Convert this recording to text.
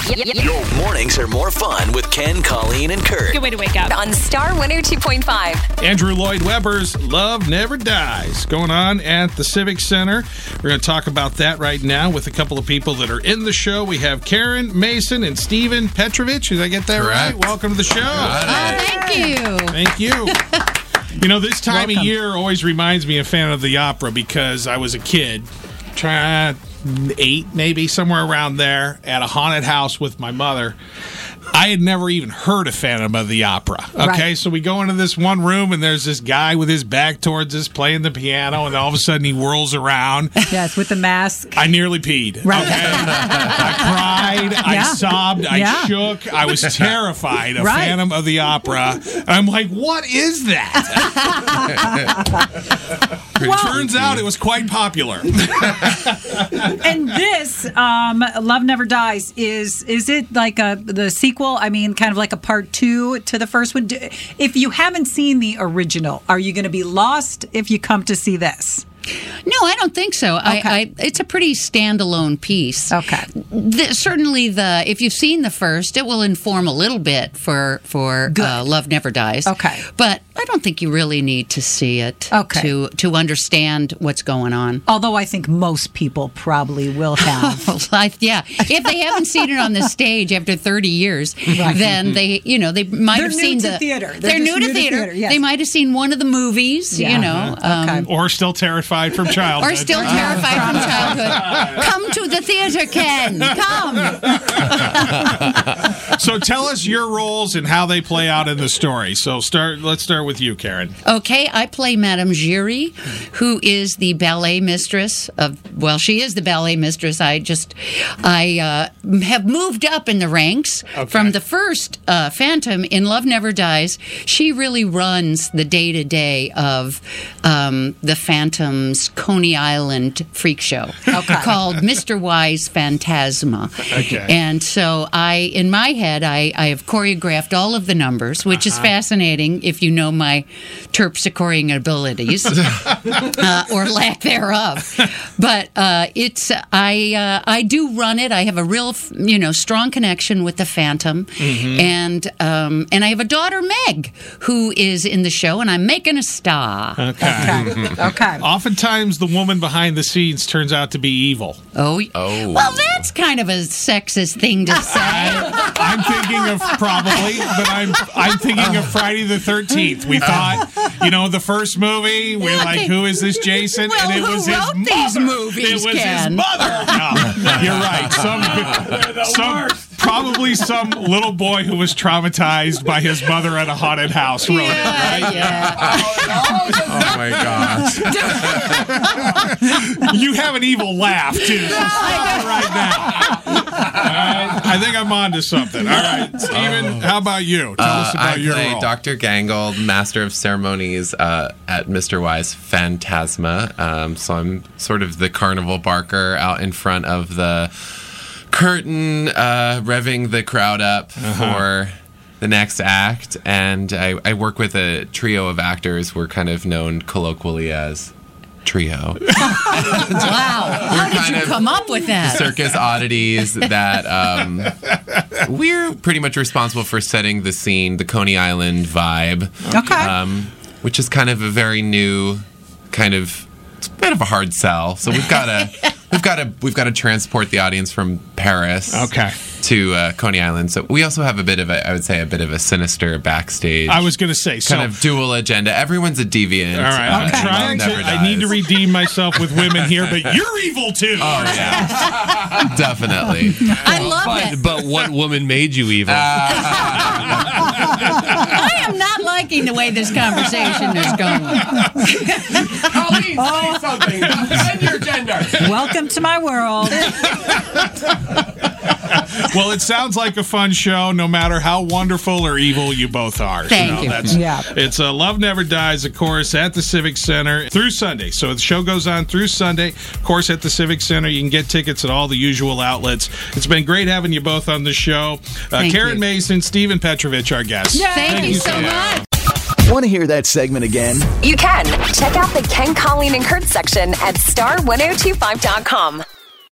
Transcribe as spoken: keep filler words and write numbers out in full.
Your mornings are more fun with Ken, Colleen, and Kurt. Good way to wake up. On Star one oh two point five. Andrew Lloyd Webber's Love Never Dies going on at the Civic Center. We're going to talk about that right now with a couple of people that are in the show. We have Karen Mason and Stephen Petrovich. Did I get that Correct. right? Welcome to the show. Oh, thank you. Thank you. You know, this time Welcome. of year always reminds me of Phantom of the Opera because I was a kid, try eight maybe, somewhere around there, at a haunted house with my mother. I had never even heard of Phantom of the Opera. Okay, Right. so we go into this one room, and there's this guy with his back towards us playing the piano, and all of a sudden he whirls around. Yes, with the mask. I nearly peed. Right. Okay? I cried. I Yeah. sobbed. I Yeah. shook. I was terrified of Right. Phantom of the Opera. And I'm like, what is that? Turns out it was quite popular. And this, um, Love Never Dies, is is it like a the sequel? I mean, kind of like a part two to the first one. Do- If you haven't seen the original, are you going to be lost if you come to see this? No, I don't think so. Okay. I, I, it's a pretty standalone piece. Okay. The, certainly, the if you've seen the first, it will inform a little bit for for uh, Love Never Dies. Okay. But I don't think you really need to see it Okay. to to understand what's going on. Although I think most people probably will have. Well, I, yeah, if they haven't seen it on the stage after thirty years, Right. then they, you know, they might They're have new seen to the theater. They're They're, just new to theater. theater, yes. They might have seen one of the movies, Yeah. you know. Um, Okay. Or still terrified from childhood. Or still terrified from childhood. Come to the theater, Ken. Come. So tell us your roles and how they play out in the story. So start. Let's start with you, Karen. Okay, I play Madame Giry, who is the ballet mistress of, well, she is the ballet mistress. I just, I uh, have moved up in the ranks Okay. from the first uh, Phantom in Love Never Dies. She really runs the day-to-day of um, the Phantom's Coney Island freak show Okay. called Mister Wise Phantasma. Okay. And so I, in my head, I, I have choreographed all of the numbers, which is fascinating if you know my terpsichorean abilities uh, or lack thereof. But uh, it's I uh, I do run it. I have a real you know strong connection with the Phantom, and um, and I have a daughter Meg who is in the show, and I'm making a star. Okay. Okay. Oftentimes, the woman behind the scenes turns out to be evil. Oh, Oh. well, that's kind of a sexist thing to say. I'm thinking of probably, but I'm I'm thinking of Friday the thirteenth. We thought, you know, the first movie, we're like, who is this Jason? Well, and it who was his wrote mother. these movies, It was his Ken? mother. No, you're right. Some, some probably some little boy who was traumatized by his mother at a haunted house wrote it, right? Yeah. Oh my gosh. You have an evil laugh too. So stop it right now. All right. I think I'm on to something. All right, Steven, how about you? Tell us Uh, about I your play role. Doctor Gangold, Master of Ceremonies uh, at Mister Wise Phantasma. Um, so I'm sort of the carnival barker out in front of the curtain, uh, revving the crowd up for the next act. And I, I work with a trio of actors. We're kind of known colloquially as Trio. Wow. How did kind you of come up with that? Circus oddities that um, we're pretty much responsible for setting the scene, the Coney Island vibe. Okay. Um, which is kind of a very new kind of, it's a bit of a hard sell. So we've got to we've got to we've got to transport the audience from Paris Okay. to uh, Coney Island. So we also have a bit of a, I would say a bit of a sinister backstage. I was going to say, so kind of dual agenda. Everyone's a deviant. all right, I'm uh, trying Love to. Never I need to Dies. redeem myself with women here, but you're evil too. Oh yeah, definitely. I love But, it. but what woman made you evil? I am not liking the way this conversation is going. Colleen, say something. Defend your gender. Welcome to my world. Well, it sounds like a fun show, no matter how wonderful or evil you both are. Thank So you. That's, Yeah. It's uh, Love Never Dies, of course, at the Civic Center through Sunday. So the show goes on through Sunday, of course, at the Civic Center. You can get tickets at all the usual outlets. It's been great having you both on the show. Uh, Thank Karen you. Mason, Stephen Petrovich, our guests. Thank, you so much. Want to hear that segment again? You can. Check out the Ken, Colleen, and Kurt section at star ten twenty-five dot com.